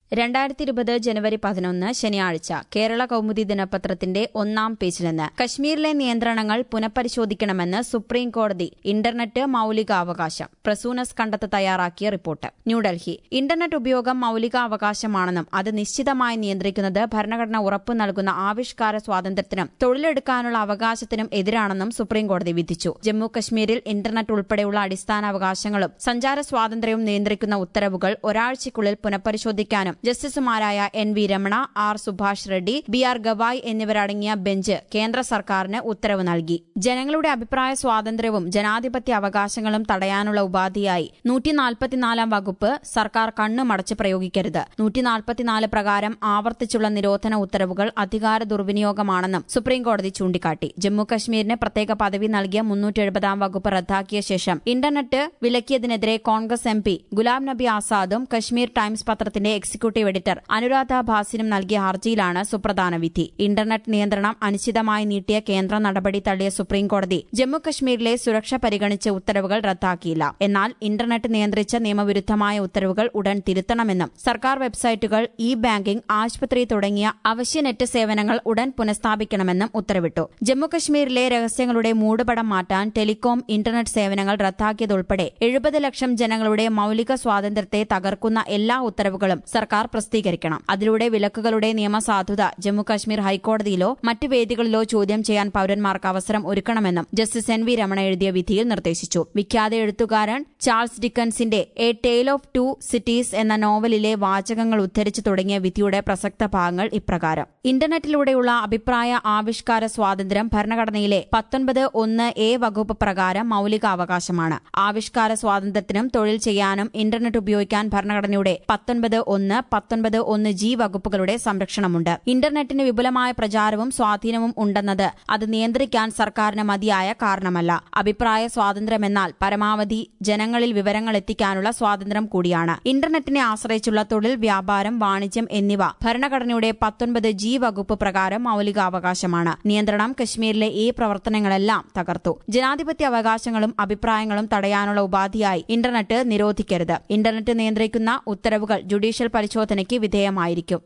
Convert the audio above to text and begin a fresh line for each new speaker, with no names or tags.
2020 ജനുവരി 11 ശനിയാഴ്ച കേരള കൗമുദി ദിനപത്രത്തിന്റെ ഒന്നാം പേജിൽ നിന്ന് കശ്മീരിലെ നിയന്ത്രണങ്ങൾ പുനഃപരിശോധിക്കണമെന്ന് സുപ്രീം കോടതി ഇന്റർനെറ്റ് മൌലികാവകാശം പ്രസൂനസ് കണ്ടെത്ത് തയ്യാറാക്കിയ റിപ്പോർട്ട് ന്യൂഡൽഹി ഇന്റർനെറ്റ് ഉപയോഗം മൌലികാവകാശമാണെന്നും അത് നിശ്ചിതമായി നിയന്ത്രിക്കുന്നത് ഭരണഘടന ഉറപ്പു നൽകുന്ന ആവിഷ്കാര സ്വാതന്ത്ര്യത്തിനും തൊഴിലെടുക്കാനുള്ള അവകാശത്തിനും എതിരാണെന്നും സുപ്രീം കോടതി വിധിച്ചു. ജമ്മു കശ്മീരിൽ ഇന്റർനെറ്റ് ഉൾപ്പെടെയുള്ള അടിസ്ഥാനാവകാശങ്ങളും സഞ്ചാര സ്വാതന്ത്ര്യവും നിയന്ത്രിക്കുന്ന ഉത്തരവുകൾ ഒരാഴ്ചയ്ക്കുള്ളിൽ പുനഃപരിശോധിക്കാനും ജസ്റ്റിസുമാരായ N V. Ramana, R. Subhash Reddy, B R. Gavai എന്നിവരടങ്ങിയ ബെഞ്ച് കേന്ദ്ര സർക്കാരിന് ഉത്തരവ് നൽകി. ജനങ്ങളുടെ അഭിപ്രായ സ്വാതന്ത്ര്യവും ജനാധിപത്യ അവകാശങ്ങളും തടയാനുള്ള ഉപാധിയായി 144 വകുപ്പ് സർക്കാർ കണ്ണുമടച്ച് പ്രയോഗിക്കരുത്. 144 പ്രകാരം ആവർത്തിച്ചുള്ള നിരോധന ഉത്തരവുകൾ അധികാര ദുർവിനിയോഗമാണെന്നും സുപ്രീംകോടതി ചൂണ്ടിക്കാട്ടി. ജമ്മു കശ്മീരിന് പ്രത്യേക പദവി നൽകിയ 370 വകുപ്പ് റദ്ദാക്കിയ ശേഷം ഇന്റർനെറ്റ് വിലക്കിയതിനെതിരെ കോൺഗ്രസ് എം.പി. ഗുലാം നബി ആസാദും കശ്മീർ ടൈംസ് പത്രത്തിന്റെ എക്സിക്യൂട്ടീവ് എഡിറ്റർ അനുരാധ ഭാസിനും നൽകിയ ഹർജിയിലാണ് സുപ്രധാന വിധി. ഇന്റർനെറ്റ് നിയന്ത്രണം അനിശ്ചിതമായി നീട്ടിയ കേന്ദ്ര നടപടി തള്ളിയ സുപ്രീംകോടതി ജമ്മുകശ്മീരിലെ സുരക്ഷ പരിഗണിച്ച് ഉത്തരവുകൾ റദ്ദാക്കിയില്ല. എന്നാൽ ഇന്റർനെറ്റ് നിയന്ത്രിച്ച നിയമവിരുദ്ധമായ ഉത്തരവുകൾ ഉടൻ തിരുത്തണമെന്നും സർക്കാർ വെബ്സൈറ്റുകൾ, ഇ ബാങ്കിംഗ്, ആശുപത്രി തുടങ്ങിയ അവശ്യ നെറ്റ് സേവനങ്ങൾ ഉടൻ പുനഃസ്ഥാപിക്കണമെന്നും ഉത്തരവിട്ടു. ജമ്മുകശ്മീരിലെ രഹസ്യങ്ങളുടെ മൂടുപടം മാറ്റാൻ ടെലികോം, ഇന്റർനെറ്റ് സേവനങ്ങൾ റദ്ദാക്കിയതുൾപ്പെടെ 70 ലക്ഷം ജനങ്ങളുടെ മൌലിക സ്വാതന്ത്ര്യത്തെ തകർക്കുന്ന എല്ലാ ഉത്തരവുകളും സർക്കാർ പ്രസിദ്ധീകരിക്കണം. അതിലൂടെ വിലക്കുകളുടെ നിയമസാധുത ജമ്മുകശ്മീർ ഹൈക്കോടതിയിലോ മറ്റ് വേദികളിലോ ചോദ്യം ചെയ്യാൻ പൌരന്മാർക്ക് അവസരം ഒരുക്കണമെന്നും ജസ്റ്റിസ് എൻ.വി. രമണ എഴുതിയ വിധിയിൽ നിർദ്ദേശിച്ചു. വിഖ്യാത എഴുത്തുകാരൻ ചാൾസ് ഡിക്കൻസിന്റെ a tale of two cities എന്ന നോവലിലെ വാചകങ്ങൾ ഉദ്ധരിച്ചു തുടങ്ങിയ വിധിയുടെ പ്രസക്ത ഭാഗങ്ങൾ ഇപ്രകാരം: ഇന്റർനെറ്റിലൂടെയുള്ള അഭിപ്രായ ആവിഷ്കാര സ്വാതന്ത്ര്യം ഭരണഘടനയിലെ 19(1)(a) വകുപ്പ് പ്രകാരം മൌലികാവകാശമാണ്. ആവിഷ്കാര സ്വാതന്ത്ര്യത്തിനും തൊഴിൽ ചെയ്യാനും ഇന്റർനെറ്റ് ഉപയോഗിക്കാൻ ഭരണഘടനയുടെ 19(1), 19(1)(g) വകുപ്പുകളുടെ സംരക്ഷണമുണ്ട്. ഇന്റർനെറ്റിന് വിപുലമായ പ്രചാരവും സ്വാധീനവും ഉണ്ടെന്നത് അത് നിയന്ത്രിക്കാൻ സർക്കാരിന് മതിയായ കാരണമല്ല. അഭിപ്രായ സ്വാതന്ത്ര്യമെന്നാൽ പരമാവധി ജനങ്ങളിൽ വിവരങ്ങൾ എത്തിക്കാനുള്ള സ്വാതന്ത്ര്യം കൂടിയാണ്. ഇന്റർനെറ്റിനെ ആശ്രയിച്ചുള്ള തൊഴിൽ, വ്യാപാരം, വാണിജ്യം എന്നിവ ഭരണഘടനയുടെ 19(g) വകുപ്പ് പ്രകാരം മൌലികാവകാശമാണ്. നിയന്ത്രണം കശ്മീരിലെ ഈ പ്രവർത്തനങ്ങളെല്ലാം തകർത്തു. ജനാധിപത്യ അവകാശങ്ങളും അഭിപ്രായങ്ങളും തടയാനുള്ള ഉപാധിയായി ഇന്റർനെറ്റ് നിരോധിക്കരുത്. ഇന്റർനെറ്റ് നിയന്ത്രിക്കുന്ന ഉത്തരവുകൾ ജുഡീഷ്യൽ പരിശോധനയ്ക്ക് വിധേയമായിരിക്കും.